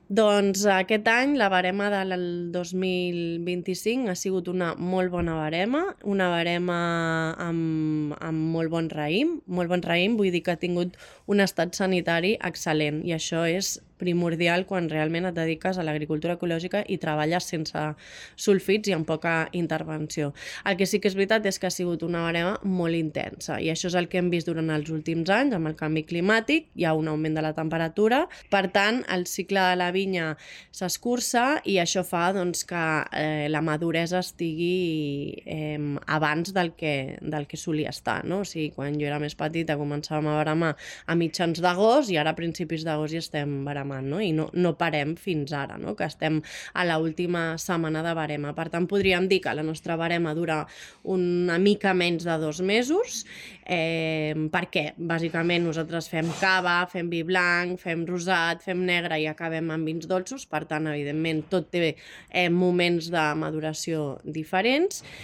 Doncs aquest any la barema del 2025 ha sigut una molt bona barema, una barema amb molt bon raïm, vull dir que ha tingut un estat sanitari excel·lent i això és primordial quan realment et dediques a l'agricultura ecològica i treballes sense sulfits i amb poca intervenció. El que sí que és veritat és que ha sigut una barema molt intensa i això és el que hem vist durant els últims anys amb el canvi climàtic, hi ha un augment de la temperatura, per tant el cicle de la vinya s'escurça i això fa doncs, que la maduresa estigui abans del que solia estar, no? O sigui, quan jo era més petita començàvem a veremar a mitjans d'agost i ara a principis d'agost ja estem veremant, no? I no parem fins ara, no? Que estem a l'última setmana de barema. Per tant, podríem dir que la nostra barema dura una mica menys de 2 mesos, perquè bàsicament nosaltres fem cava, fem vi blanc, fem rosat, fem negre i acabem amb vins dolços, per tant, evidentment, tot té moments de maduració diferents